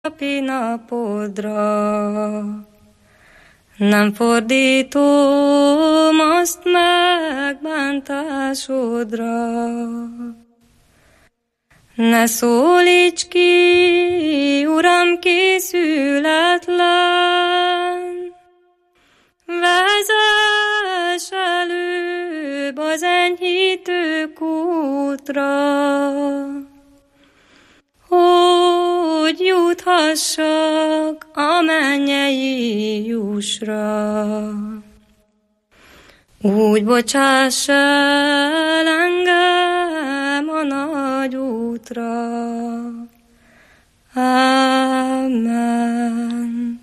napi napodra. Nem fordítom azt megbántásodra. Ne szólíts ki, Uram, készületlen, vezess előbb az enyhítő kútra, hogy juthassak a mennyei jussra. Úgy bocsáss el engem a nagy útra. Amen.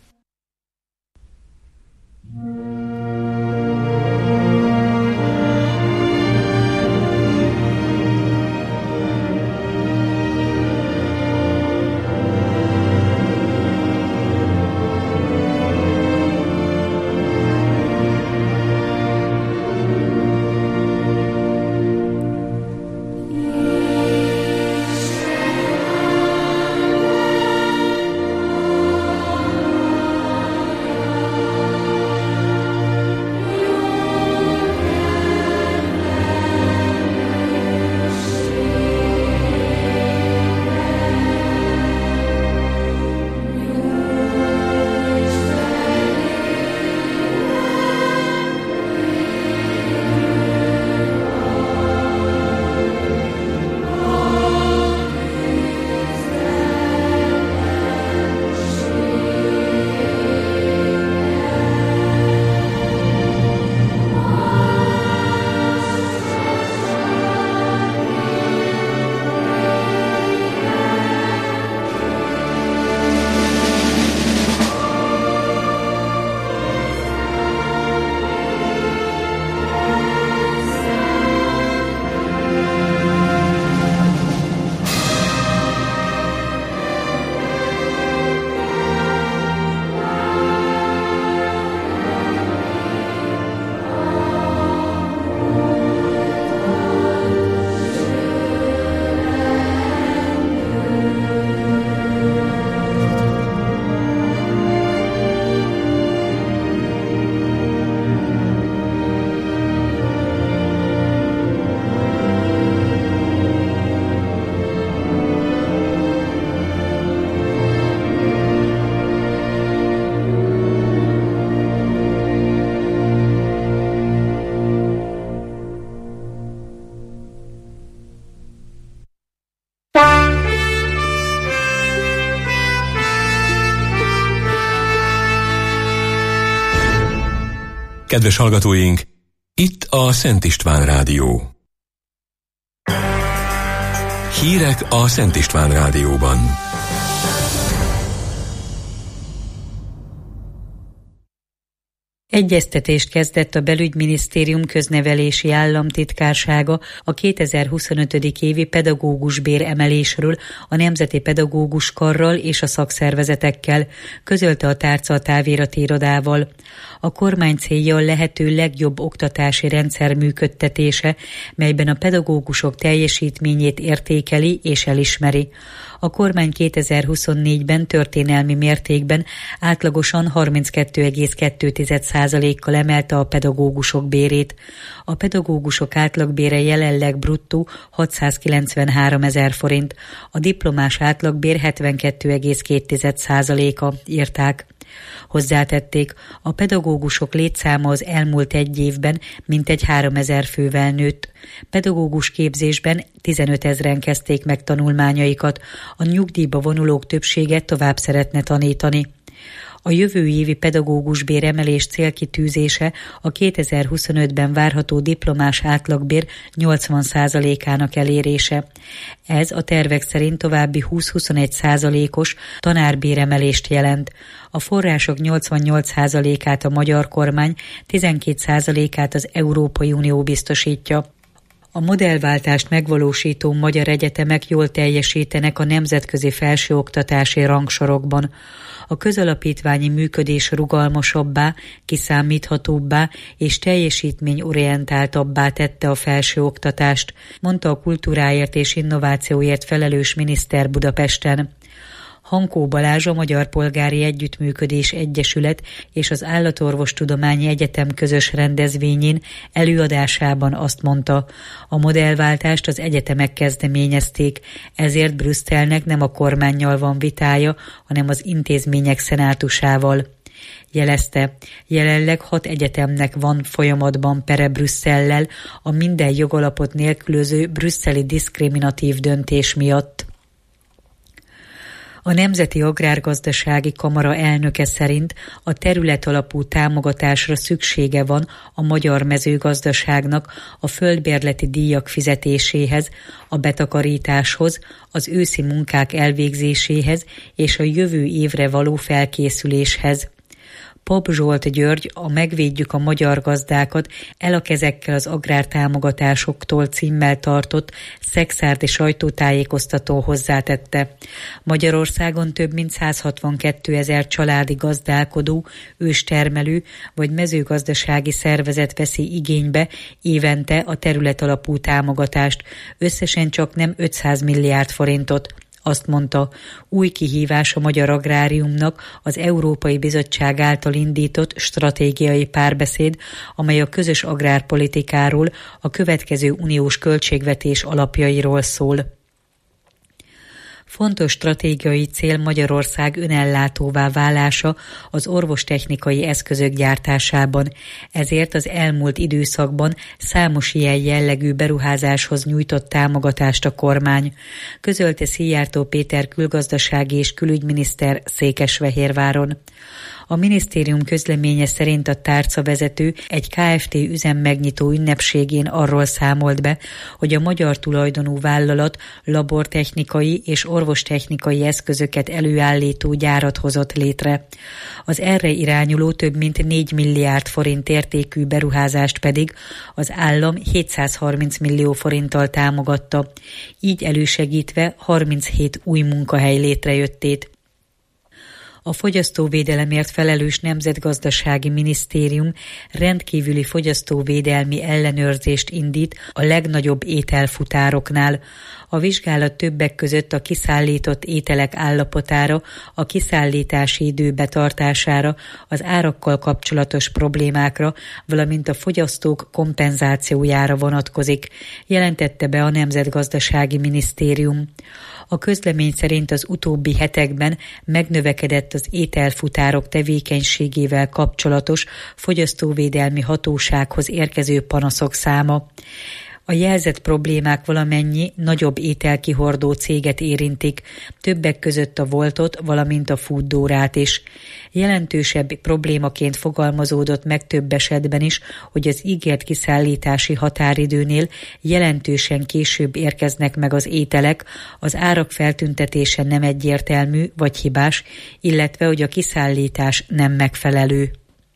Kedves hallgatóink, itt a Szent István Rádió. Hírek a Szent István Rádióban. Egyeztetést kezdett a Belügyminisztérium köznevelési államtitkársága a 2025. évi pedagógusbér emelésről a Nemzeti Pedagógus Karral és a szakszervezetekkel, közölte a tárca a távirati irodával. A kormány célja a lehető legjobb oktatási rendszer működtetése, melyben a pedagógusok teljesítményét értékeli és elismeri. A kormány 2024-ben történelmi mértékben átlagosan 32,2%-kal emelte a pedagógusok bérét. A pedagógusok átlagbére jelenleg bruttó 693 000 forint, a diplomás átlagbér 72,2%-a, írták. Hozzátették, a pedagógusok létszáma az elmúlt egy évben mintegy 3000 fővel nőtt. Pedagógus képzésben 15 000-en kezdték meg tanulmányaikat, a nyugdíjba vonulók többsége tovább szeretne tanítani. A jövő évi pedagógusbér emelés célkitűzése a 2025-ben várható diplomás átlagbér 80%-ának elérése. Ez a tervek szerint további 20-21%-os tanárbéremelést jelent. A források 88%-át a magyar kormány, 12%-át az Európai Unió biztosítja. A modellváltást megvalósító magyar egyetemek jól teljesítenek a nemzetközi felsőoktatási rangsorokban. A közalapítványi működés rugalmasabbá, kiszámíthatóbbá és teljesítményorientáltabbá tette a felsőoktatást, mondta a kultúráért és innovációért felelős miniszter Budapesten. Hankó Balázs, a Magyar Polgári Együttműködés Egyesület és az Állatorvostudományi Egyetem közös rendezvényén előadásában azt mondta, a modellváltást az egyetemek kezdeményezték, ezért Brüsszelnek nem a kormánnyal van vitája, hanem az intézmények szenátusával. Jelezte, jelenleg 6 egyetemnek van folyamatban pere Brüsszellel a minden jogalapot nélkülöző brüsszeli diszkriminatív döntés miatt. A Nemzeti Agrárgazdasági Kamara elnöke szerint a területalapú támogatásra szüksége van a magyar mezőgazdaságnak a földbérleti díjak fizetéséhez, a betakarításhoz, az őszi munkák elvégzéséhez és a jövő évre való felkészüléshez. Pap Zsolt György, a Megvédjük a magyar gazdákat, el a kezekkel az agrártámogatásoktól címmel tartott szexárdi sajtótájékoztató hozzátette. Magyarországon több mint 162 000 családi gazdálkodó, őstermelő vagy mezőgazdasági szervezet veszi igénybe évente a területalapú támogatást, összesen csak nem 500 milliárd forintot. Azt mondta, új kihívás a magyar agráriumnak az Európai Bizottság által indított stratégiai párbeszéd, amely a közös agrárpolitikáról, a következő uniós költségvetés alapjairól szól. Fontos stratégiai cél Magyarország önellátóvá válása az orvostechnikai eszközök gyártásában. Ezért az elmúlt időszakban számos ilyen jellegű beruházáshoz nyújtott támogatást a kormány, közölte Szijjártó Péter külgazdasági és külügyminiszter Székesfehérváron. A minisztérium közleménye szerint a tárcavezető egy Kft. Üzem megnyitó ünnepségén arról számolt be, hogy a magyar tulajdonú vállalat labortechnikai és orvostechnikai eszközöket előállító gyárat hozott létre. Az erre irányuló több mint 4 milliárd forint értékű beruházást pedig az állam 730 millió forinttal támogatta, így elősegítve 37 új munkahely létrejöttét. A fogyasztóvédelemért felelős Nemzetgazdasági Minisztérium rendkívüli fogyasztóvédelmi ellenőrzést indít a legnagyobb ételfutároknál. A vizsgálat többek között a kiszállított ételek állapotára, a kiszállítási idő betartására, az árakkal kapcsolatos problémákra, valamint a fogyasztók kompenzációjára vonatkozik, jelentette be a Nemzetgazdasági Minisztérium. A közlemény szerint az utóbbi hetekben megnövekedett az ételfutárok tevékenységével kapcsolatos fogyasztóvédelmi hatósághoz érkező panaszok száma. A jelzett problémák valamennyi nagyobb ételkihordó céget érintik, többek között a Voltot, valamint a Foodórát is. Jelentősebb problémaként fogalmazódott meg több esetben is, hogy az ígért kiszállítási határidőnél jelentősen később érkeznek meg az ételek, az árak feltüntetése nem egyértelmű vagy hibás, illetve hogy a kiszállítás nem megfelelő.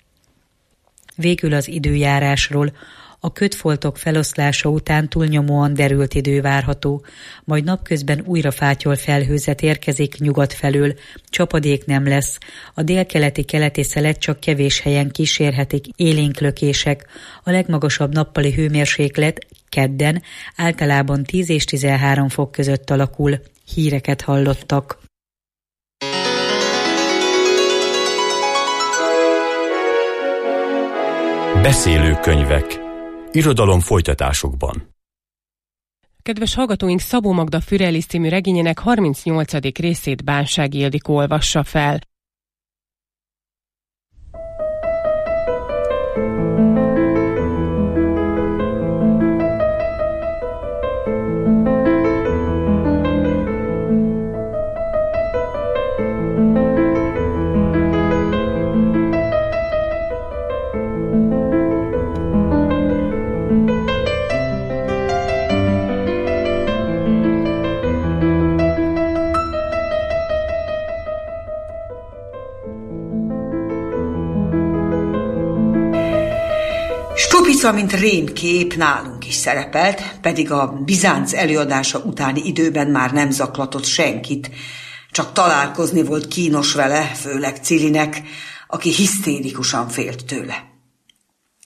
Végül az időjárásról. A kötfoltok feloszlása után túlnyomóan derült idő várható, majd napközben újra fátyol felhőzet érkezik nyugat felől, csapadék nem lesz, a délkeleti-keleti szelet csak kevés helyen kísérhetik élénk lökések, a legmagasabb nappali hőmérséklet kedden általában 10 és 13 fok között alakul. Híreket hallottak. Beszélő könyvek. Irodalom folytatásokban. Kedves hallgatóink, Szabó Magda Fürelis című regényének 38. részét Bánsági Ildikó olvassa fel. Stupica, mint rémkép nálunk is szerepelt, pedig a Bizánc előadása utáni időben már nem zaklatott senkit, csak találkozni volt kínos vele, főleg Cilinek, aki hisztérikusan félt tőle.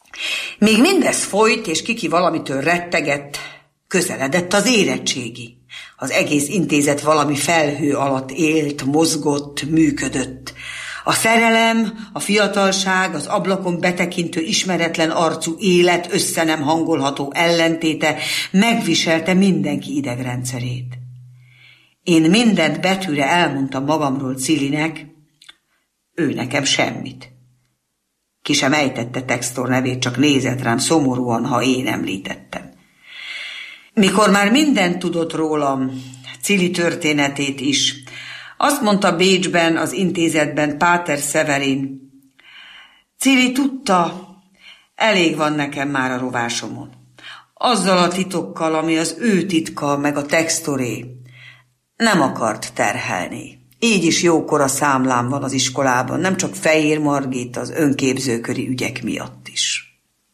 Míg mindez folyt, és Kiki valamitől rettegett, közeledett az érettségi. Az egész intézet valami felhő alatt élt, mozgott, működött. A szerelem, a fiatalság, az ablakon betekintő ismeretlen arcú élet össze nem hangolható ellentéte megviselte mindenki idegrendszerét. Én mindent betűre elmondtam magamról Cilinek, ő nekem semmit. Ki sem ejtette Textor nevét, csak nézett rám szomorúan, ha én említettem. Mikor már mindent tudott rólam, Cili történetét is, azt mondta Bécsben, az intézetben Páter Severin: Cili tudta, elég van nekem már a rovásomon. Azzal a titokkal, ami az ő titka, meg a Textoré. Nem akart terhelni. Így is jókora számlám van az iskolában, nem csak Fehér Margit, az önképzőköri ügyek miatt is.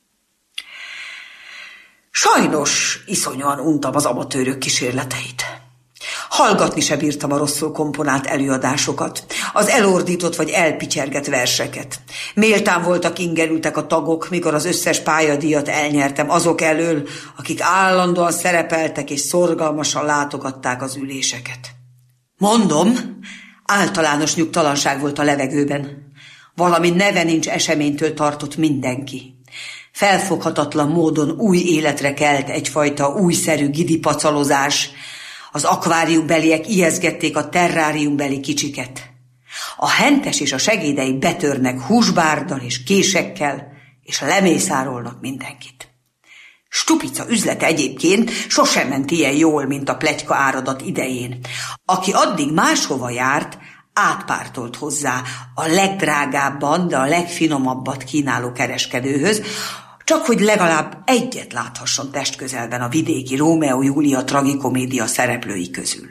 Sajnos iszonyúan untam az amatőrök kísérleteit. Hallgatni se bírtam a rosszul komponált előadásokat, az elordított vagy elpityergett verseket. Méltán voltak ingerültek a tagok, mikor az összes pályadíjat elnyertem azok elől, akik állandóan szerepeltek és szorgalmasan látogatták az üléseket. Mondom, általános nyugtalanság volt a levegőben. Valami neve nincs eseménytől tartott mindenki. Felfoghatatlan módon új életre kelt egyfajta újszerű gidipacalozás. Az akváriumbeliek ijeszgették a terráriumbeli kicsiket. A hentes és a segédei betörnek húsbárdal és késekkel, és lemészárolnak mindenkit. Stupica üzlete egyébként sosem ment ilyen jól, mint a pletyka áradat idején. Aki addig máshova járt, átpártolt hozzá a legdrágábban, de a legfinomabbat kínáló kereskedőhöz, csak hogy legalább egyet láthasson testközelben a vidéki Rómeó-Júlia tragikomédia szereplői közül.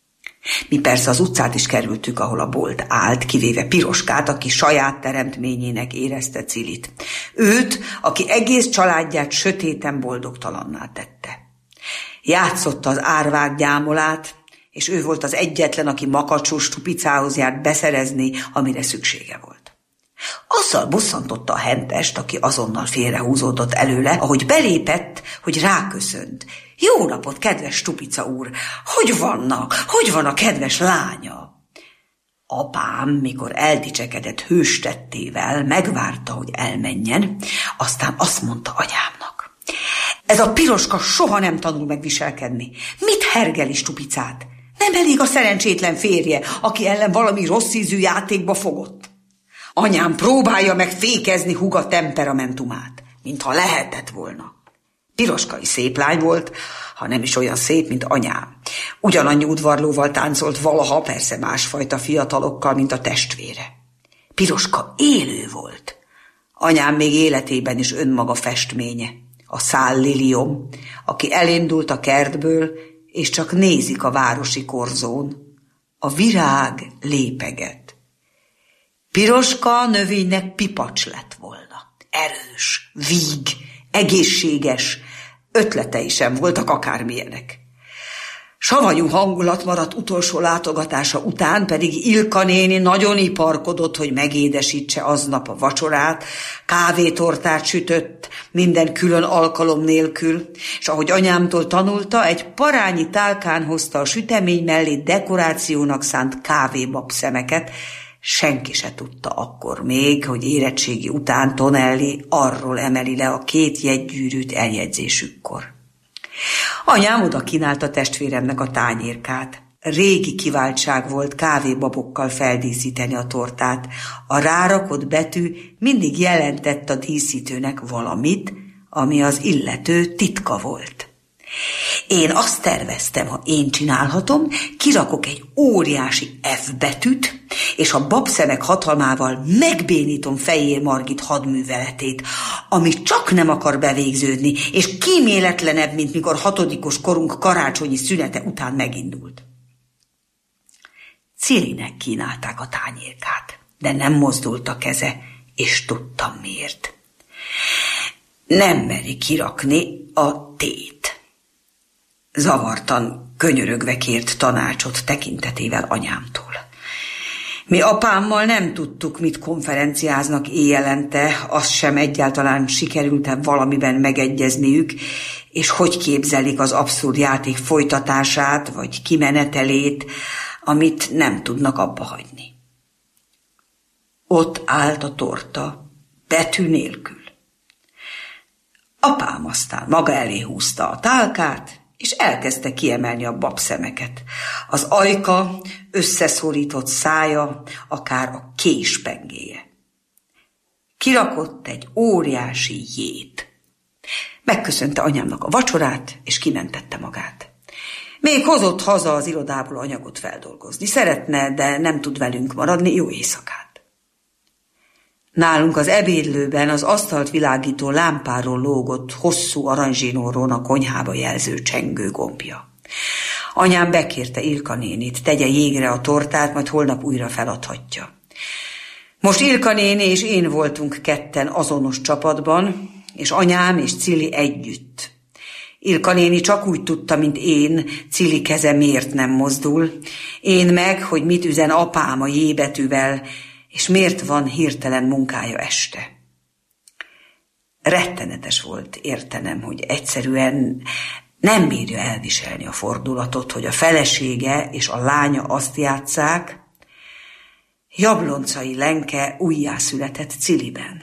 Mi persze az utcát is kerültük, ahol a bolt állt, kivéve Piroskát, aki saját teremtményének érezte Cilit. Őt, aki egész családját sötéten boldogtalanná tette. Játszotta az árvák gyámolát, és ő volt az egyetlen, aki makacsos Stupicához járt beszerezni, amire szüksége volt. Azzal bosszantotta a hentest, aki azonnal félrehúzódott előle, ahogy belépett, hogy ráköszönt. Jó napot, kedves Stupica úr! Hogy vannak? Hogy van a kedves lánya? Apám, mikor eldicsekedett hőstettével, megvárta, hogy elmenjen, aztán azt mondta anyámnak: ez a Piroska soha nem tanul megviselkedni. Mit hergeli Stupicát? Nem elég a szerencsétlen férje, aki ellen valami rossz ízű játékba fogott. Anyám próbálja meg fékezni húga temperamentumát, mintha lehetett volna. Piroska is szép lány volt, ha nem is olyan szép, mint anyám. Ugyanannyi udvarlóval táncolt valaha, persze másfajta fiatalokkal, mint a testvére. Piroska élő volt. Anyám még életében is önmaga festménye. A szálliliom, aki elindult a kertből, és csak nézik a városi korzón. A virág lépeget. Piroska növénynek pipacs lett volna. Erős, víg, egészséges, ötletei sem voltak akármilyenek. Savanyú hangulat maradt utolsó látogatása után, pedig Ilka néni nagyon iparkodott, hogy megédesítse aznap a vacsorát, kávétortát sütött, minden külön alkalom nélkül, és ahogy anyámtól tanulta, egy parányi tálkán hozta a sütemény mellé dekorációnak szánt kávébabszemeket. Senki se tudta akkor még, hogy érettségi után Tonelli arról emeli le a 2 jegygyűrűt eljegyzésükkor. Anyám oda kínálta testvéremnek a tányérkát. Régi kiváltság volt kávébabokkal feldíszíteni a tortát. A rárakott betű mindig jelentett a díszítőnek valamit, ami az illető titka volt. Én azt terveztem, ha én csinálhatom, kirakok egy óriási F betűt, és a babszemek hatalmával megbénítom Fehér Margit hadműveletét, ami csak nem akar bevégződni, és kíméletlenebb, mint mikor 6. korunk karácsonyi szünete után megindult. Cilinek kínálták a tányérkát, de nem mozdult a keze, és tudtam miért. Nem meri kirakni a tét. Zavartan, könyörögve kért tanácsot tekintetével anyámtól. Mi apámmal nem tudtuk, mit konferenciáznak éjjelente, azt sem egyáltalán sikerült-e valamiben megegyezniük, és hogy képzelik az abszurd játék folytatását, vagy kimenetelét, amit nem tudnak abba hagyni. Ott állt a torta, betű nélkül. Apám aztán maga elé húzta a tálkát, és elkezdte kiemelni a babszemeket. Az ajka, összeszorított szája, akár a késpengéje. Kirakott egy óriási jét. Megköszönte anyámnak a vacsorát, és kimentette magát. Még hozott haza az irodából anyagot feldolgozni. Szeretne, de nem tud velünk maradni. Jó éjszakát! Nálunk az ebédlőben az asztalt világító lámpáról lógott hosszú aranyzsinórón a konyhába jelző csengő gombja. Anyám bekérte Ilka nénit, tegye jégre a tortát, majd holnap újra feladhatja. Most Ilka néni és én voltunk ketten azonos csapatban, és anyám és Cili együtt. Ilka néni csak úgy tudta, mint én, Cili keze miért nem mozdul, én meg, hogy mit üzen apám a J betűvel, és miért van hirtelen munkája este. Rettenetes volt értenem, hogy egyszerűen nem bírja elviselni a fordulatot, hogy a felesége és a lánya azt játsszák, Jabloncai Lenke újjászületett Ciliben.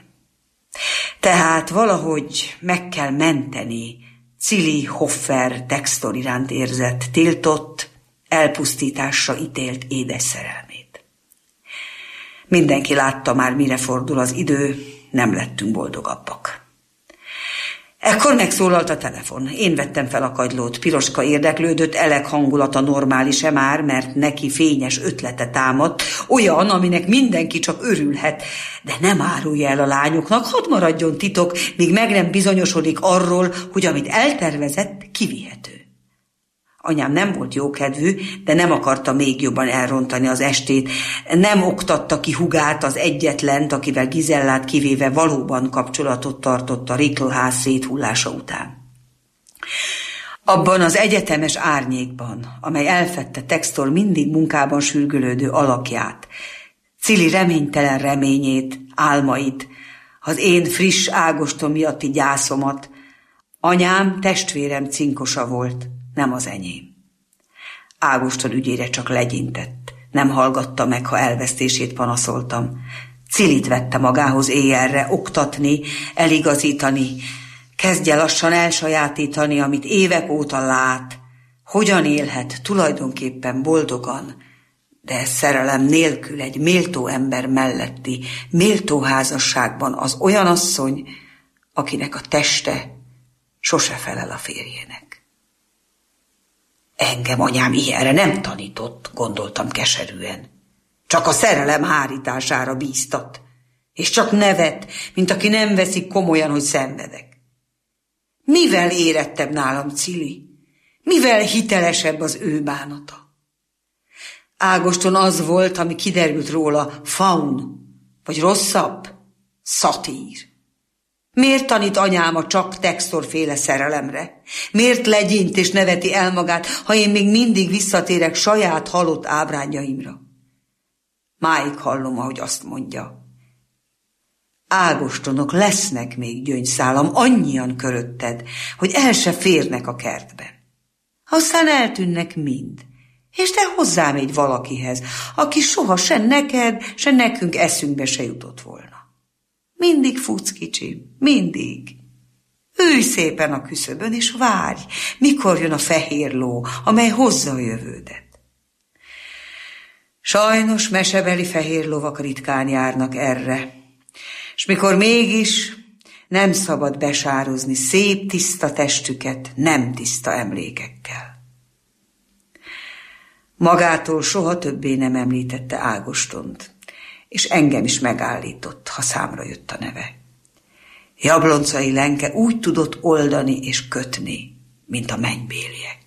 Tehát valahogy meg kell menteni Cili Hoffer Textor iránt érzett, tiltott, elpusztításra ítélt édes szerelmét. Mindenki látta már, mire fordul az idő, nem lettünk boldogabbak. Ekkor megszólalt a telefon. Én vettem fel a kagylót. Piroska érdeklődött, Elek hangulata normális-e már, mert neki fényes ötlete támadt, olyan, aminek mindenki csak örülhet, de nem árulja el a lányoknak, hadd maradjon titok, míg meg nem bizonyosodik arról, hogy amit eltervezett, kivihető. Anyám nem volt jókedvű, de nem akarta még jobban elrontani az estét. Nem oktatta ki hugát, az egyetlent, akivel Gizellát kivéve valóban kapcsolatot tartott a Rickelház széthullása után. Abban az egyetemes árnyékban, amely elfedte Textor mindig munkában sürgölődő alakját, Cili reménytelen reményét, álmait, az én friss Ágoston miatti gyászomat, anyám testvérem cinkosa volt, nem az enyém. Ágoston ügyére csak legyintett, nem hallgatta meg, ha elvesztését panaszoltam. Cilit vette magához éjjelre, oktatni, eligazítani, kezdje lassan elsajátítani, amit évek óta lát, hogyan élhet tulajdonképpen boldogan, de szerelem nélkül egy méltó ember melletti, méltó házasságban az olyan asszony, akinek a teste sose felel a férjének. Engem anyám ilyenre nem tanított, gondoltam keserűen. Csak a szerelem hárítására bíztat, és csak nevet, mint aki nem veszik komolyan, hogy szenvedek. Mivel érettebb nálam Cili? Mivel hitelesebb az ő bánata? Ágoston az volt, ami kiderült róla, faun, vagy rosszabb, szatír. Miért tanít anyám a csak Textor-féle szerelemre? Miért legyint és neveti el magát, ha én még mindig visszatérek saját halott ábrányjaimra? Máig hallom, ahogy azt mondja. Ágostonok lesznek még, gyöngyszálam, annyian körötted, hogy el se férnek a kertben. Aztán eltűnnek mind, és te hozzám egy valakihez, aki soha se neked, se nekünk eszünkbe se jutott volna. Mindig futsz, kicsim, mindig. Ülj szépen a küszöbön, és várj, mikor jön a fehér ló, amely hozza a jövődet. Sajnos mesebeli fehér lovak ritkán járnak erre, és mikor mégis, nem szabad besározni szép, tiszta testüket nem tiszta emlékekkel. Magától soha többé nem említette Ágostont, és engem is megállított, ha számra jött a neve. Jabloncai Lenke úgy tudott oldani és kötni, mint a mennybéliek.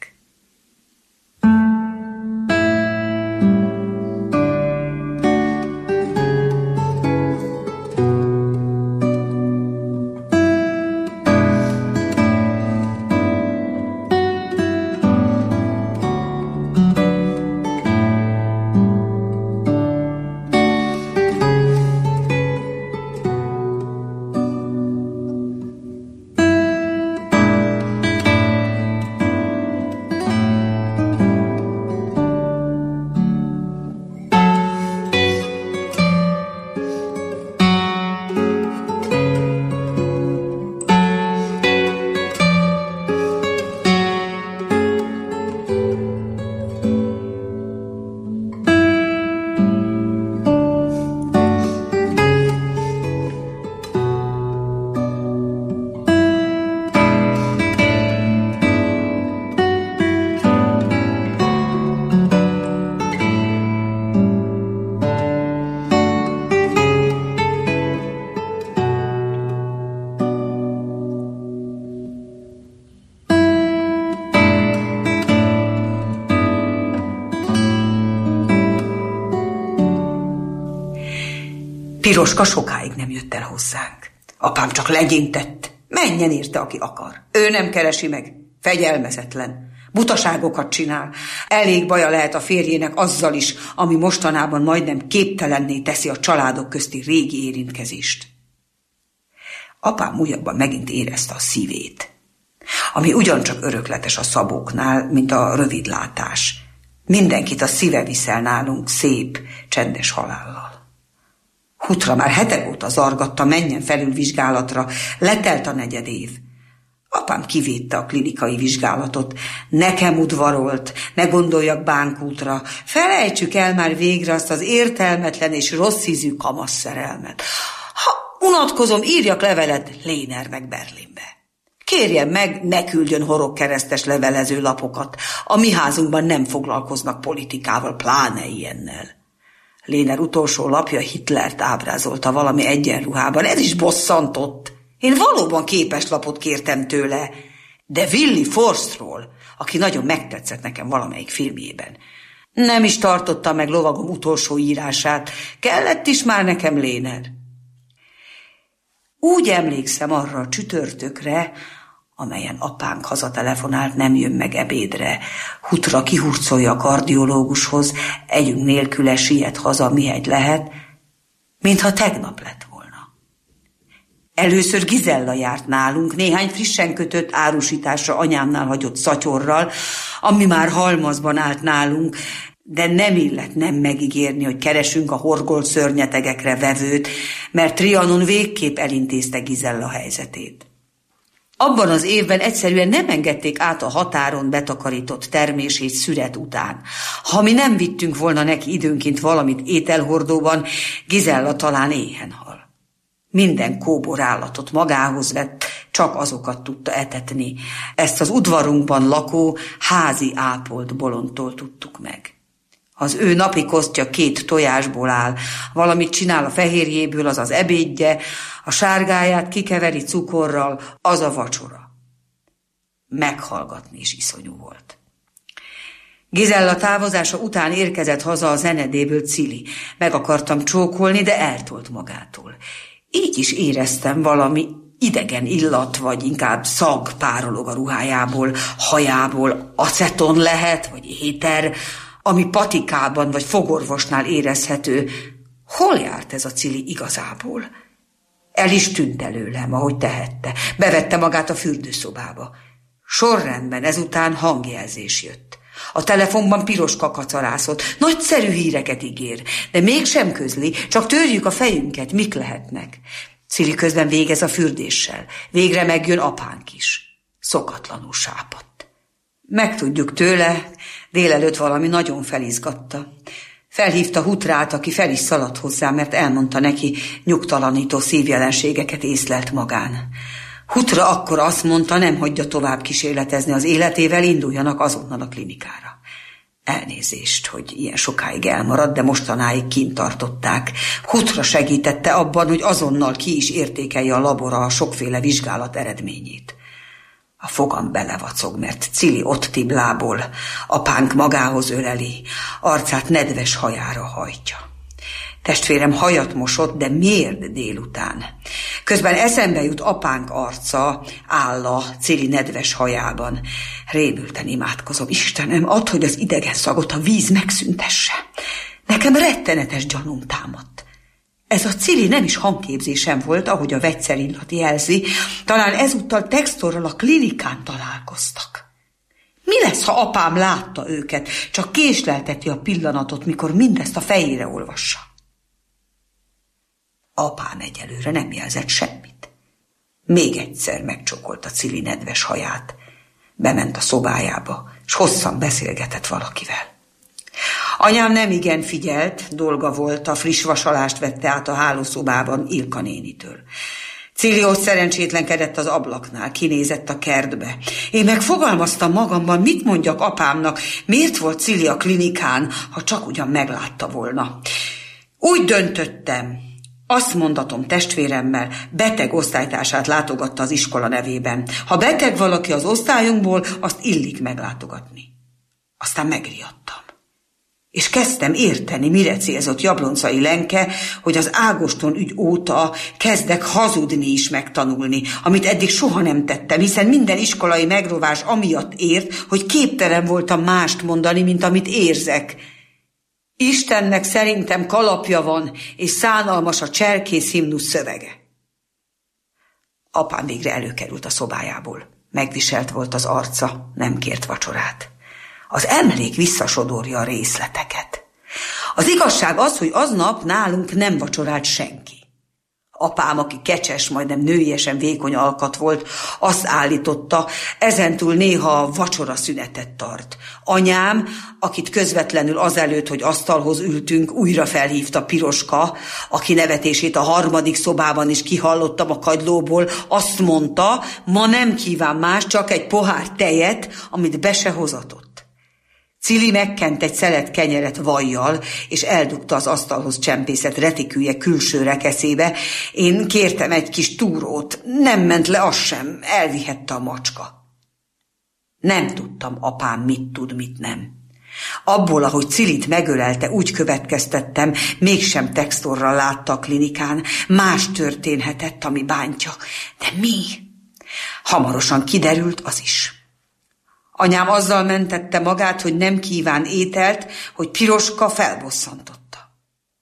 Piroska sokáig nem jött el hozzánk. Apám csak legyintett. Menjen érte, aki akar. Ő nem keresi meg. Fegyelmezetlen. Butaságokat csinál. Elég baja lehet a férjének azzal is, ami mostanában majdnem képtelenné teszi a családok közti régi érintkezést. Apám újabban megint érezte a szívét, ami ugyancsak örökletes a Szabóknál, mint a rövidlátás. Mindenkit a szíve viszel nálunk szép, csendes halállal. Hutra már hetek óta zargatta, menjen felülvizsgálatra, letelt a 4 év. Apám kivédte a klinikai vizsgálatot, nekem udvarolt, ne gondoljak bánkútra, felejtsük el már végre azt az értelmetlen és rossz ízű kamasz szerelmet. Ha unatkozom, írjak levelet Léner meg Berlinbe. Kérjen meg, ne küldjön horogkeresztes levelező lapokat. A mi házunkban nem foglalkoznak politikával, pláne ilyennel. Léner utolsó lapja Hitlert ábrázolta valami egyenruhában, ez is bosszantott. Én valóban képeslapot kértem tőle, de Willi Forstról, aki nagyon megtetszett nekem valamelyik filmjében. Nem is tartotta meg lovagom utolsó írását, kellett is már nekem Léner. Úgy emlékszem arra a csütörtökre, amelyen apánk hazatelefonált, nem jön meg ebédre. Hutra kihurcolja a kardiológushoz, együnk nélküle siet haza, mihegy lehet, mintha tegnap lett volna. Először Gizella járt nálunk, néhány frissen kötött árusításra anyámnál hagyott szatyorral, ami már halmazban állt nálunk, de nem illet nem megígérni, hogy keresünk a horgolt szörnyetegekre vevőt, mert Trianon végképp elintézte Gizella helyzetét. Abban az évben egyszerűen nem engedték át a határon betakarított termését szüret után. Ha mi nem vittünk volna neki időnként valamit ételhordóban, Gizella talán éhen hal. Minden kóbor állatot magához vett, csak azokat tudta etetni. Ezt az udvarunkban lakó, házi ápolt bolondtól tudtuk meg. Az ő napi kosztja 2 tojásból áll, valamit csinál a fehérjéből, az az ebédje, a sárgáját kikeveri cukorral, az a vacsora. Meghallgatni is iszonyú volt. Gizella távozása után érkezett haza a zenedéből Cili. Meg akartam csókolni, de eltolt magától. Így is éreztem valami idegen illat, vagy inkább szag párolog a ruhájából, hajából, aceton lehet, vagy éter, ami patikában vagy fogorvosnál érezhető. Hol járt ez a Cili igazából? El is tűnt előlem, ahogy tehette. Bevette magát a fürdőszobába. Sorrendben ezután hangjelzés jött. A telefonban Piroska kacarászott. Nagyszerű híreket ígér, de mégsem közli, csak törjük a fejünket, mik lehetnek. Cili közben végez a fürdéssel. Végre megjön apánk is. Szokatlanul sápadt. Megtudjuk tőle, délelőtt valami nagyon felizgatta. Felhívta Hutrát, aki fel is szaladt hozzá, mert elmondta neki, nyugtalanító szívjelenségeket észlelt magán. Hutra akkor azt mondta, nem hagyja tovább kísérletezni az életével, induljanak azonnal a klinikára. Elnézést, hogy ilyen sokáig elmaradt, de mostanáig kint tartották. Hutra segítette abban, hogy azonnal ki is értékelje a labora a sokféle vizsgálat eredményét. A fogam belevacog, mert Cili ott tiblából, apánk magához öleli, arcát nedves hajára hajtja. Testvérem hajat mosott, de miért délután? Közben eszembe jut apánk arca, álla Cili nedves hajában. Rémülten imádkozom, Istenem, add, hogy az idegen szagot a víz megszüntesse. Nekem rettenetes gyanúm támadt. Ez a Cili nem is hangképzésem volt, ahogy a vegyszerillat jelzi, talán ezúttal Textorral a klinikán találkoztak. Mi lesz, ha apám látta őket, csak késlelteti a pillanatot, mikor mindezt a fejére olvassa? Apám egyelőre nem jelzett semmit. Még egyszer megcsókolta Cili nedves haját. Bement a szobájába, és hosszan beszélgetett valakivel. Anyám nem igen figyelt, dolga volt, a friss vasalást vette át a hálószobában Ilka nénitől. Cili ott szerencsétlenkedett az ablaknál, kinézett a kertbe. Én meg fogalmaztam magamban, mit mondjak apámnak, miért volt Cili a klinikán, ha csak ugyan meglátta volna. Úgy döntöttem, azt mondatom testvéremmel, beteg osztálytársát látogatta az iskola nevében. Ha beteg valaki az osztályunkból, azt illik meglátogatni. Aztán megriadtam. És kezdtem érteni, mire célzott Jabloncai Lenke, hogy az Ágoston ügy óta kezdek hazudni is megtanulni, amit eddig soha nem tettem, hiszen minden iskolai megrovás amiatt ért, hogy képtelen voltam mást mondani, mint amit érzek. Istennek szerintem kalapja van, és szánalmas a cserkész himnusz szövege. Apám végre előkerült a szobájából. Megviselt volt az arca, nem kért vacsorát. Az emlék visszasodorja a részleteket. Az igazság az, hogy aznap nálunk nem vacsorált senki. Apám, aki kecses, majdnem nőiesen vékony alkat volt, azt állította, ezentúl néha vacsora szünetet tart. Anyám, akit közvetlenül azelőtt, hogy asztalhoz ültünk, újra felhívta Piroska, aki nevetését a harmadik szobában is kihallottam a kagylóból, azt mondta, ma nem kíván más, csak egy pohár tejet, amit be se hozatott. Cili megkent egy szelet kenyeret vajjal, és eldugta az asztalhoz csempészett retikülje külső rekeszébe. Én kértem egy kis túrót, nem ment le az sem, elvihette a macska. Nem tudtam, apám mit tud, mit nem. Abból, ahogy Cilit megölelte, úgy következtettem, mégsem Textorral látta a klinikán, más történhetett, ami bántja. De mi? Hamarosan kiderült az is. Anyám azzal mentette magát, hogy nem kíván ételt, hogy Piroska felbosszantotta.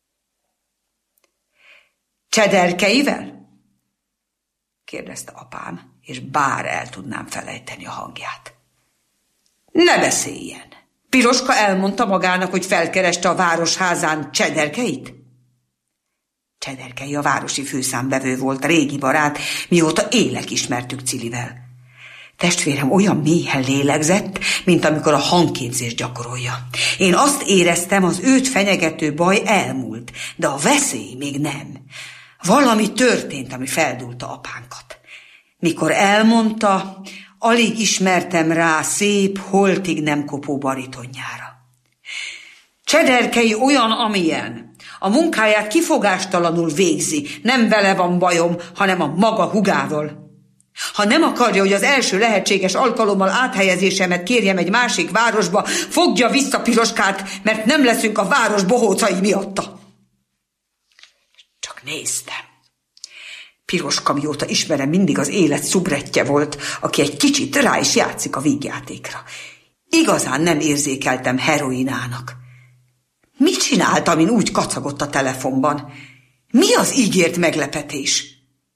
Csederkeivel? Kérdezte apám, és bár el tudnám felejteni a hangját. Ne beszéljen! Piroska elmondta magának, hogy felkereste a városházán Csederkeit? Csederkei a városi főszámvevő volt, régi barát, mióta élek ismertük Cilivel. Testvérem olyan mélyen lélegzett, mint amikor a hangképzést gyakorolja. Én azt éreztem, az őt fenyegető baj elmúlt, de a veszély még nem. Valami történt, ami feldúlta apánkat. Mikor elmondta, alig ismertem rá szép, holtig nem kopó baritonjára. Csederkei olyan, amilyen. A munkáját kifogástalanul végzi. Nem vele van bajom, hanem a maga hugával. Ha nem akarja, hogy az első lehetséges alkalommal áthelyezésemet kérjem egy másik városba, fogja vissza Piroskát, mert nem leszünk a város bohócai miatta. Csak néztem. Piroska, mióta ismerem, mindig az élet szubrettje volt, aki egy kicsit rá is játszik a vígjátékra. Igazán nem érzékeltem heroinának. Mit csinált, amin úgy kacagott a telefonban? Mi az ígért meglepetés?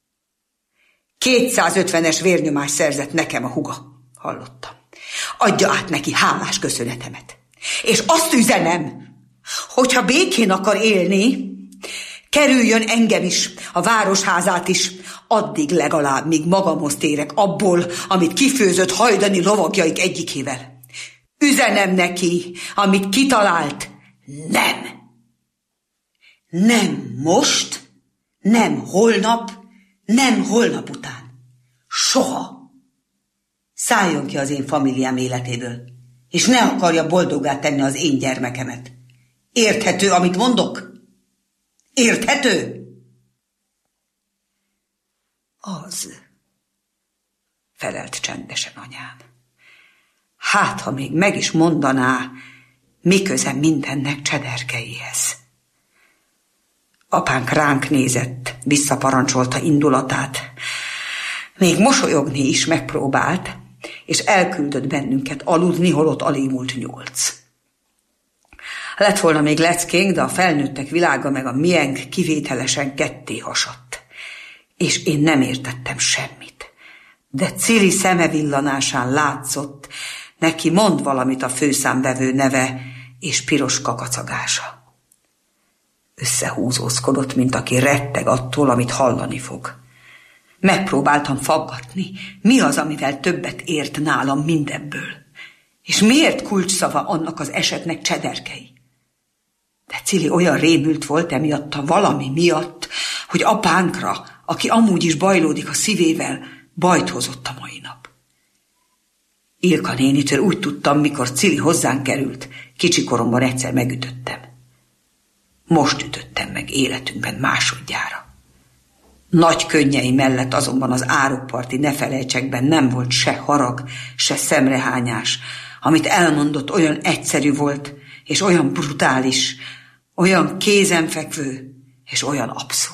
250-es vérnyomást szerzett nekem a huga, hallottam. Adja át neki hálás köszönetemet. És azt üzenem, hogyha békén akar élni, kerüljön engem is, a városházát is, addig legalább, míg magamhoz térek abból, amit kifőzött hajdani lovagjaik egyikével. Üzenem neki, amit kitalált, nem. Nem most, nem holnap, nem holnap után. Soha. Szálljon ki az én familiám életéből, és ne akarja boldoggá tenni az én gyermekemet. Érthető, amit mondok? Érthető? Az, felelt csendesen anyám. Hát, ha még meg is mondaná, mi köze mindennek Csederkeihez. Apánk ránk nézett, visszaparancsolta indulatát. Még mosolyogni is megpróbált, és elküldött bennünket aludni, holott alig múlt 8. Lett volna még leckénk, de a felnőttek világa meg a miénk kivételesen ketté hasadt. És én nem értettem semmit. De Cili szeme villanásán látszott, neki mond valamit a főszámvevő neve és Piroska kacagása. Összehúzózkodott, mint aki retteg attól, amit hallani fog. Megpróbáltam faggatni, mi az, amivel többet ért nálam mindebből. És miért kulcsszava annak az esetnek Csederkei? De Cili olyan rémült volt emiatt a valami miatt, hogy apánkra, aki amúgy is bajlódik a szívével, bajt hozott a mai nap. Ilka nénitől úgy tudtam, mikor Cili hozzánk került, kicsikoromban egyszer megütöttem. Most ütöttem meg életünkben másodjára. Nagy könnyei mellett azonban az árokparti nefelejtsekben nem volt se harag, se szemrehányás. Amit elmondott, olyan egyszerű volt, és olyan brutális, olyan kézenfekvő, és olyan abszurd.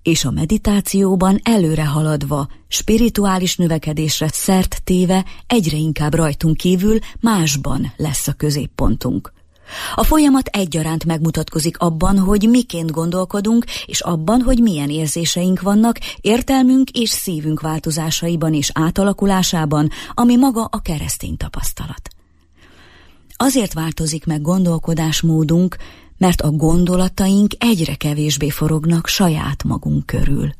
és a meditációban előre haladva, spirituális növekedésre szert téve egyre inkább rajtunk kívül másban lesz a középpontunk. A folyamat egyaránt megmutatkozik abban, hogy miként gondolkodunk, és abban, hogy milyen érzéseink vannak, értelmünk és szívünk változásaiban és átalakulásában, ami maga a keresztény tapasztalat. Azért változik meg gondolkodásmódunk, mert a gondolataink egyre kevésbé forognak saját magunk körül.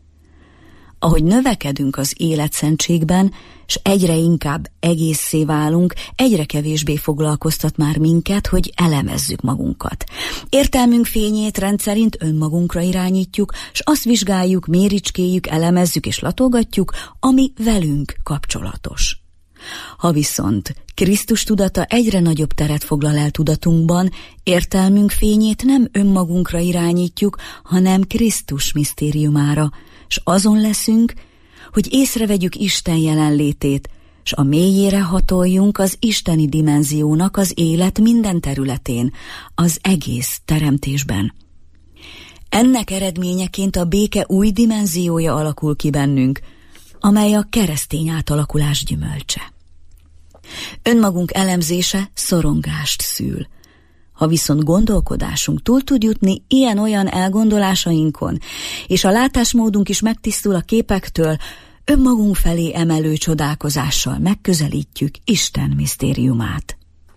Ahogy növekedünk az életszentségben, s egyre inkább egészé válunk, egyre kevésbé foglalkoztat már minket, hogy elemezzük magunkat. Értelmünk fényét rendszerint önmagunkra irányítjuk, s azt vizsgáljuk, méricskéljük, elemezzük és latolgatjuk, ami velünk kapcsolatos. Ha viszont Krisztus tudata egyre nagyobb teret foglal el tudatunkban, értelmünk fényét nem önmagunkra irányítjuk, hanem Krisztus misztériumára, s azon leszünk, hogy észrevegyük Isten jelenlétét, s a mélyére hatoljunk az isteni dimenziónak az élet minden területén, az egész teremtésben. Ennek eredményeként a béke új dimenziója alakul ki bennünk, amely a keresztény átalakulás gyümölcse. Önmagunk elemzése szorongást szül. Ha viszont gondolkodásunk túl tud jutni ilyen-olyan elgondolásainkon, és a látásmódunk is megtisztul a képektől, önmagunk felé emelő csodálkozással megközelítjük Isten misztériumát.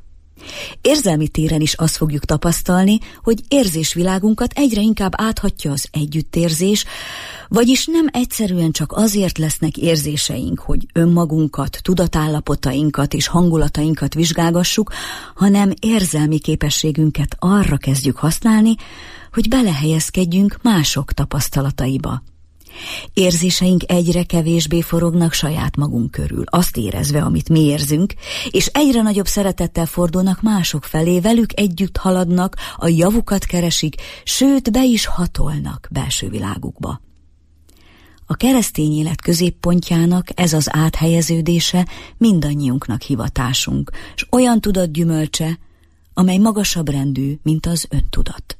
Érzelmi téren is azt fogjuk tapasztalni, hogy érzésvilágunkat egyre inkább áthatja az együttérzés, vagyis nem egyszerűen csak azért lesznek érzéseink, hogy önmagunkat, tudatállapotainkat és hangulatainkat vizsgálgassuk, hanem érzelmi képességünket arra kezdjük használni, hogy belehelyezkedjünk mások tapasztalataiba. Érzéseink egyre kevésbé forognak saját magunk körül, azt érezve, amit mi érzünk, és egyre nagyobb szeretettel fordulnak mások felé, velük együtt haladnak, a javukat keresik, sőt be is hatolnak belső világukba. A keresztény élet középpontjának ez az áthelyeződése mindannyiunknak hivatásunk, s olyan tudat gyümölcse, amely magasabb rendű, mint az öntudat.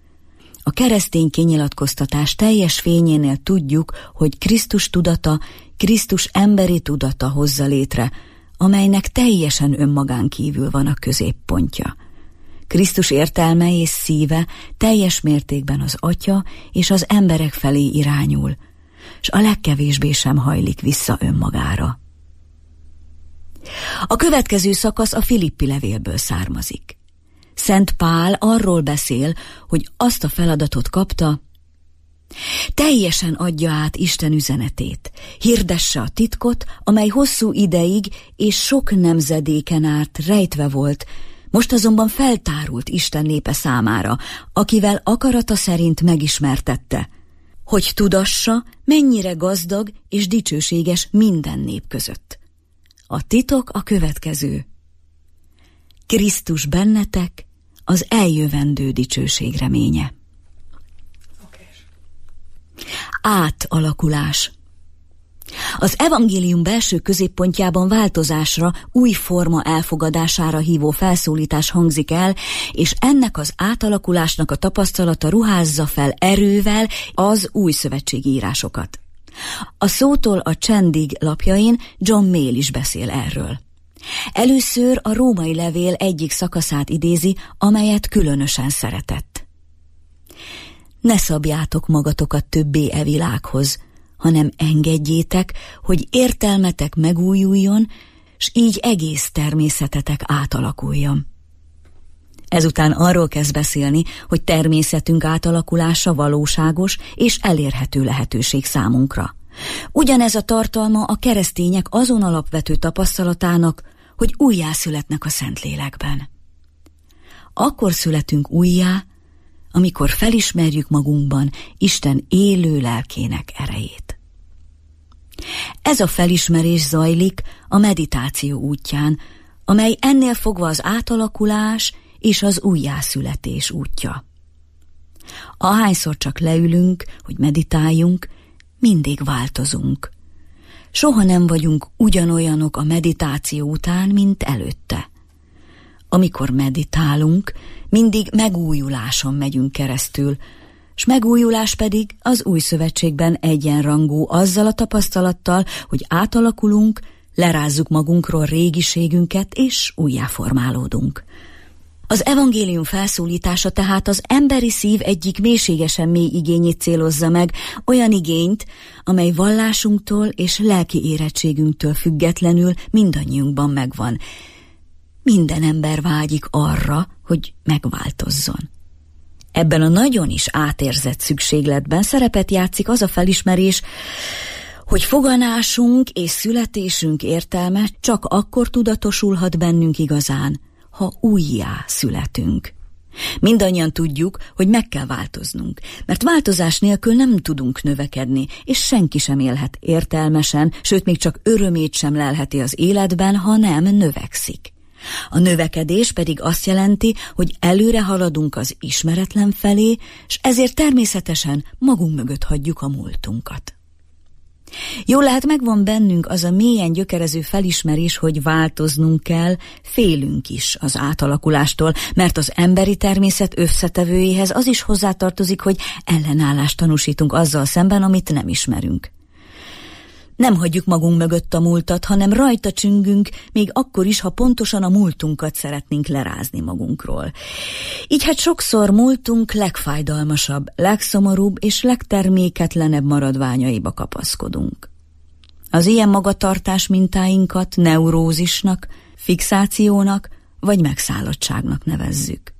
A keresztény kinyilatkoztatás teljes fényénél tudjuk, hogy Krisztus tudata, Krisztus emberi tudata hozza létre, amelynek teljesen önmagán kívül van a középpontja. Krisztus értelme és szíve teljes mértékben az Atya és az emberek felé irányul, s a legkevésbé sem hajlik vissza önmagára. A következő szakasz a Filippi levélből származik. Szent Pál arról beszél, hogy azt a feladatot kapta, teljesen adja át Isten üzenetét, hirdesse a titkot, amely hosszú ideig és sok nemzedéken át rejtve volt, most azonban feltárult Isten népe számára, akivel akarata szerint megismertette, hogy tudassa, mennyire gazdag és dicsőséges minden nép között. A titok a következő. Krisztus bennetek, az eljövendő dicsőség reménye. Átalakulás. Az evangélium belső középpontjában változásra, új forma elfogadására hívó felszólítás hangzik el, és ennek az átalakulásnak a tapasztalata ruházza fel erővel az új szövetségi írásokat. A Szótól a Csendig lapjain John Mayle is beszél erről. Először a római levél egyik szakaszát idézi, amelyet különösen szeretett. Ne szabjátok magatokat többé e világhoz, hanem engedjétek, hogy értelmetek megújuljon, s így egész természetetek átalakuljon. Ezután arról kezd beszélni, hogy természetünk átalakulása valóságos és elérhető lehetőség számunkra. Ugyanez a tartalma a keresztények azon alapvető tapasztalatának, hogy újjászületnek a Szentlélekben. Akkor születünk újjá, amikor felismerjük magunkban Isten élő lelkének erejét. Ez a felismerés zajlik a meditáció útján, amely ennél fogva az átalakulás és az újjászületés útja. Ahányszor csak leülünk, hogy meditáljunk, mindig változunk. Soha nem vagyunk ugyanolyanok a meditáció után, mint előtte. Amikor meditálunk, mindig megújuláson megyünk keresztül, s megújulás pedig az új szövetségben egyenrangú azzal a tapasztalattal, hogy átalakulunk, lerázzuk magunkról régiségünket, és újjáformálódunk. Az evangélium felszólítása tehát az emberi szív egyik mélységesen mély igényét célozza meg, olyan igényt, amely vallásunktól és lelki érettségünktől függetlenül mindannyiunkban megvan. Minden ember vágyik arra, hogy megváltozzon. Ebben a nagyon is átérzett szükségletben szerepet játszik az a felismerés, hogy foganásunk és születésünk értelme csak akkor tudatosulhat bennünk igazán, ha újjá születünk. Mindannyian tudjuk, hogy meg kell változnunk, mert változás nélkül nem tudunk növekedni, és senki sem élhet értelmesen, sőt még csak örömét sem lelheti az életben, ha nem növekszik. A növekedés pedig azt jelenti, hogy előre haladunk az ismeretlen felé, és ezért természetesen magunk mögött hagyjuk a múltunkat. Jól lehet, megvan bennünk az a mélyen gyökerező felismerés, hogy változnunk kell, félünk is az átalakulástól, mert az emberi természet összetevőjéhez az is hozzátartozik, hogy ellenállást tanúsítunk azzal szemben, amit nem ismerünk. Nem hagyjuk magunk mögött a múltat, hanem rajta csüngünk, még akkor is, ha pontosan a múltunkat szeretnénk lerázni magunkról. Így hát sokszor múltunk legfájdalmasabb, legszomorúbb és legterméketlenebb maradványaiba kapaszkodunk. Az ilyen magatartás mintáinkat neurózisnak, fixációnak vagy megszállottságnak nevezzük.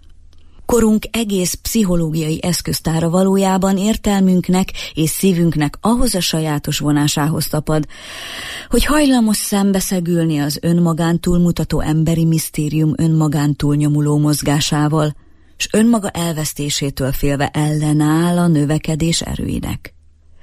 Korunk egész pszichológiai eszköztára valójában értelmünknek és szívünknek ahhoz a sajátos vonásához tapad, hogy hajlamos szembeszegülni az önmagán túlmutató emberi misztérium önmagán túlnyomuló mozgásával, s önmaga elvesztésétől félve ellenáll a növekedés erőinek.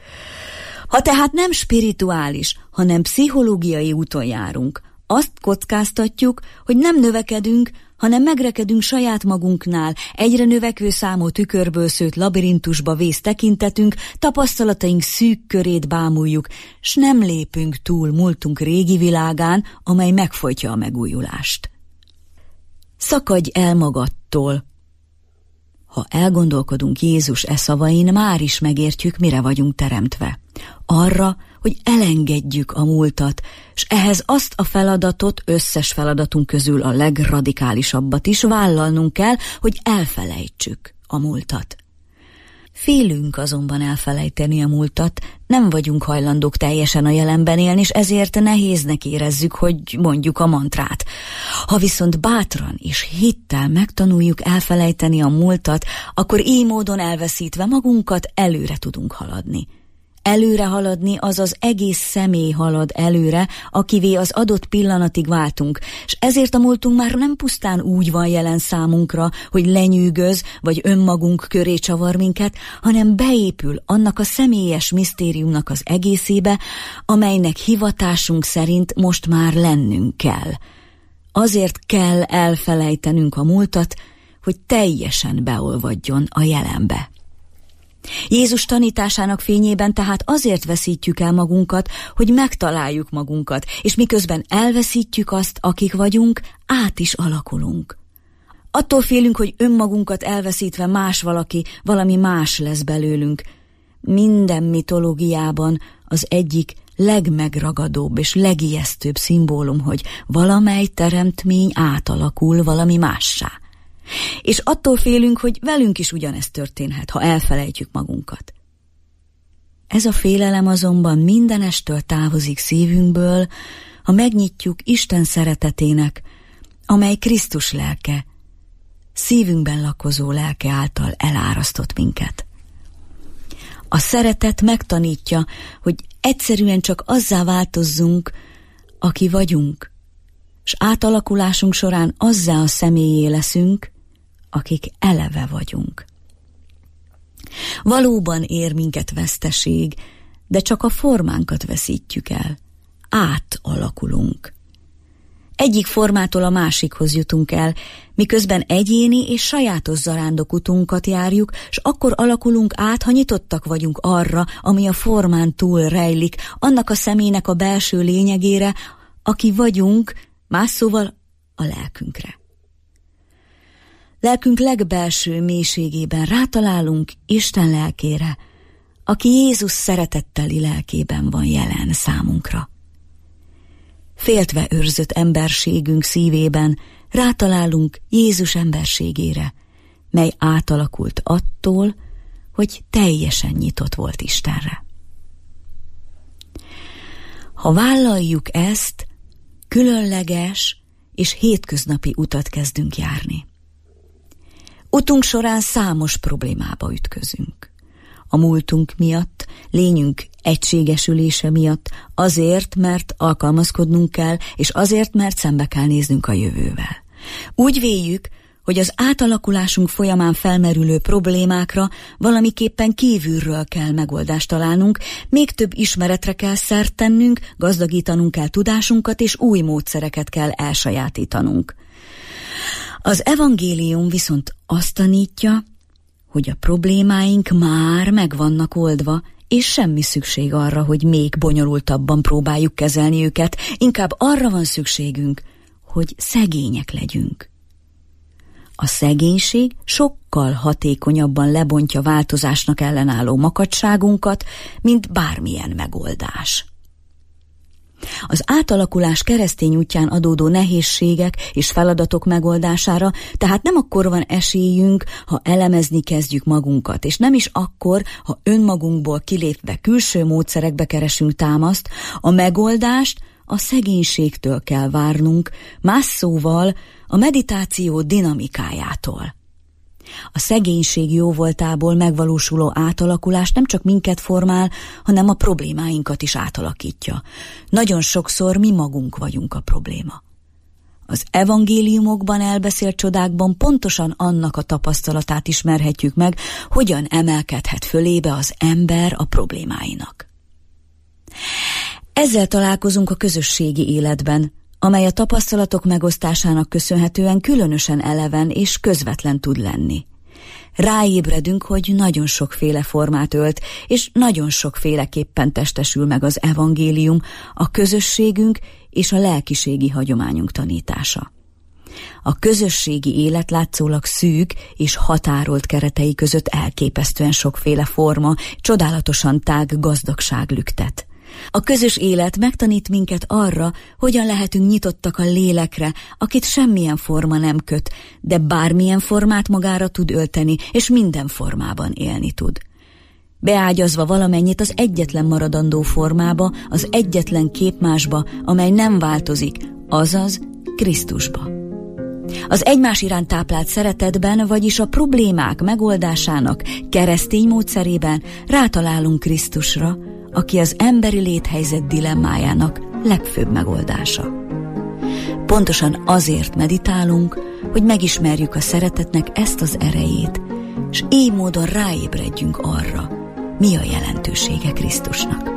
Ha tehát nem spirituális, hanem pszichológiai úton járunk, azt kockáztatjuk, hogy nem növekedünk, hanem megrekedünk saját magunknál, egyre növekvő számú tükörből szőtt labirintusba vész tekintetünk, tapasztalataink szűk körét bámuljuk, s nem lépünk túl múltunk régi világán, amely megfojtja a megújulást. Szakadj el magadtól! Ha elgondolkodunk Jézus szavain, már is megértjük, mire vagyunk teremtve. Arra, hogy elengedjük a múltat, s ehhez azt a feladatot, összes feladatunk közül a legradikálisabbat is vállalnunk kell, hogy elfelejtsük a múltat. Félünk azonban elfelejteni a múltat, nem vagyunk hajlandók teljesen a jelenben élni, és ezért nehéznek érezzük, hogy mondjuk a mantrát. Ha viszont bátran és hittel megtanuljuk elfelejteni a múltat, akkor így módon elveszítve magunkat előre tudunk haladni. Előre haladni, azaz egész személy halad előre, akivé az adott pillanatig váltunk, és ezért a múltunk már nem pusztán úgy van jelen számunkra, hogy lenyűgöz, vagy önmagunk köré csavar minket, hanem beépül annak a személyes misztériumnak az egészébe, amelynek hivatásunk szerint most már lennünk kell. Azért kell elfelejtenünk a múltat, hogy teljesen beolvadjon a jelenbe. Jézus tanításának fényében tehát azért veszítjük el magunkat, hogy megtaláljuk magunkat, és miközben elveszítjük azt, akik vagyunk, át is alakulunk. Attól félünk, hogy önmagunkat elveszítve más valaki, valami más lesz belőlünk. Minden mitológiában az egyik legmegragadóbb és legijesztőbb szimbólum, hogy valamely teremtmény átalakul valami mássá. És attól félünk, hogy velünk is ugyanezt történhet, ha elfelejtjük magunkat. Ez a félelem azonban mindenestől távozik szívünkből, ha megnyitjuk Isten szeretetének, amely Krisztus lelke, szívünkben lakozó lelke által elárasztott minket. A szeretet megtanítja, hogy egyszerűen csak azzá változzunk, aki vagyunk, s átalakulásunk során azzá a személyé leszünk, akik eleve vagyunk. Valóban ér minket veszteség, de csak a formánkat veszítjük el. Átalakulunk. Egyik formától a másikhoz jutunk el, miközben egyéni és sajátos zarándokutunkat járjuk, s akkor alakulunk át, ha nyitottak vagyunk arra, ami a formán túl rejlik, annak a személynek a belső lényegére, aki vagyunk, más szóval a lelkünkre. lelkünk legbelső mélységében rátalálunk Isten lelkére, aki Jézus szeretetteli lelkében van jelen számunkra. Féltve őrzött emberségünk szívében rátalálunk Jézus emberségére, mely átalakult attól, hogy teljesen nyitott volt Istenre. Ha vállaljuk ezt, különleges és hétköznapi utat kezdünk járni. Utunk során számos problémába ütközünk. A múltunk miatt, lényünk egységesülése miatt, azért, mert alkalmazkodnunk kell, és azért, mert szembe kell néznünk a jövővel. Úgy véljük, hogy az átalakulásunk folyamán felmerülő problémákra valamiképpen kívülről kell megoldást találnunk, még több ismeretre kell szert tennünk, gazdagítanunk kell tudásunkat, és új módszereket kell elsajátítanunk. Az evangélium viszont azt tanítja, hogy a problémáink már meg vannak oldva, és semmi szükség arra, hogy még bonyolultabban próbáljuk kezelni őket, inkább arra van szükségünk, hogy szegények legyünk. A szegénység sokkal hatékonyabban lebontja változásnak ellenálló makacságunkat, mint bármilyen megoldás. Az átalakulás keresztény útján adódó nehézségek és feladatok megoldására tehát nem akkor van esélyünk, ha elemezni kezdjük magunkat, és nem is akkor, ha önmagunkból kilépve külső módszerekbe keresünk támaszt. A megoldást a szegénységtől kell várnunk, más szóval a meditáció dinamikájától. A szegénység jóvoltából megvalósuló átalakulás nem csak minket formál, hanem a problémáinkat is átalakítja. Nagyon sokszor mi magunk vagyunk a probléma. Az evangéliumokban elbeszélt csodákban pontosan annak a tapasztalatát ismerhetjük meg, hogyan emelkedhet fölébe az ember a problémáinak. Ezzel találkozunk a közösségi életben, amely a tapasztalatok megosztásának köszönhetően különösen eleven és közvetlen tud lenni. Ráébredünk, hogy nagyon sokféle formát ölt, és nagyon sokféleképpen testesül meg az evangélium, a közösségünk és a lelkiségi hagyományunk tanítása. A közösségi élet látszólag szűk és határolt keretei között elképesztően sokféle forma, csodálatosan tág gazdagság lüktet. A közös élet megtanít minket arra, hogyan lehetünk nyitottak a lélekre, akit semmilyen forma nem köt, de bármilyen formát magára tud ölteni, és minden formában élni tud. Beágyazva valamennyit az egyetlen maradandó formába, az egyetlen képmásba, amely nem változik, azaz Krisztusba. Az egymás iránt táplált szeretetben, vagyis a problémák megoldásának keresztény módszerében rátalálunk Krisztusra, aki az emberi léthelyzet dilemmájának legfőbb megoldása. Pontosan azért meditálunk, hogy megismerjük a szeretetnek ezt az erejét, és így módon ráébredjünk arra, mi a jelentősége Krisztusnak.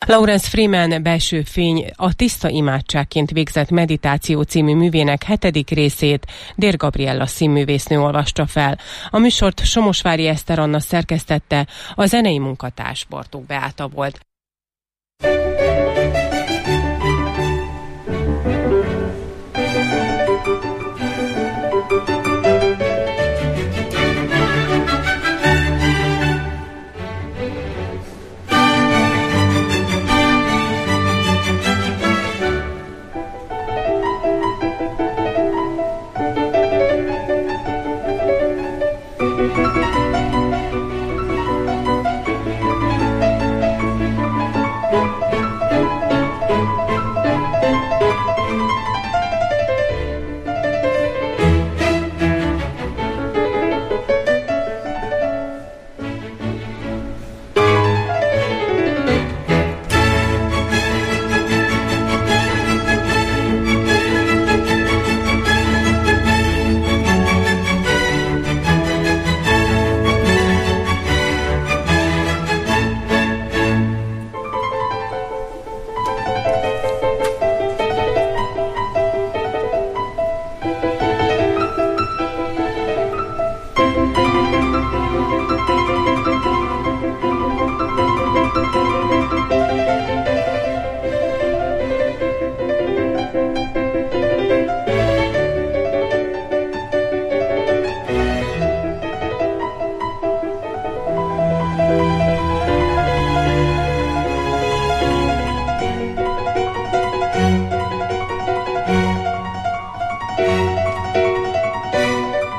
Lawrence Freeman Belső fény a tiszta imádságként végzett meditáció című művének 7. részét Dér Gabriella színművésznő olvasta fel. A műsort Somosvári Eszter Anna szerkesztette, a zenei munkatárs Bartók Beáta volt.